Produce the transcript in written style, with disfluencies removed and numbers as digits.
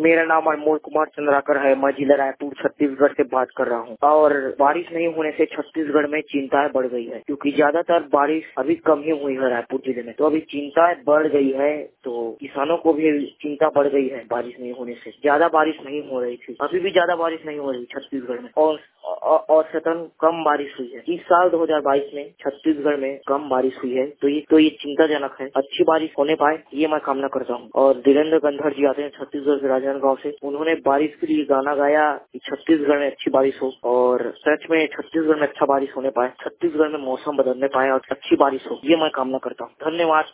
मेरा नाम अनमोल कुमार चंद्राकर है। मैं जिला रायपुर छत्तीसगढ़ से बात कर रहा हूँ। और बारिश नहीं होने से छत्तीसगढ़ में चिंताएं बढ़ गई है, क्योंकि ज्यादातर बारिश अभी कम ही हुई है रायपुर जिले में। तो अभी चिंताएं बढ़ गई है, तो किसानों को भी चिंता बढ़ गई है। बारिश नहीं होने से ज्यादा बारिश नहीं हो रही थी, अभी भी ज्यादा बारिश नहीं हो रही छत्तीसगढ़ में, और औसतन कम बारिश हुई है। इस साल 2022 में छत्तीसगढ़ में कम बारिश हुई है, तो ये चिंताजनक है। अच्छी बारिश होने पाए ये मैं कामना करता हूँ। और धीरेन्द्र गंधर जी आते हैं छत्तीसगढ़ के राजनांदगांव से, उन्होंने बारिश के लिए गाना गाया कि छत्तीसगढ़ में अच्छी बारिश हो, और सच में छत्तीसगढ़ में अच्छा बारिश होने पाए, छत्तीसगढ़ में मौसम बदलने पाए और अच्छी बारिश हो, ये मैं कामना करता हूँ। धन्यवाद।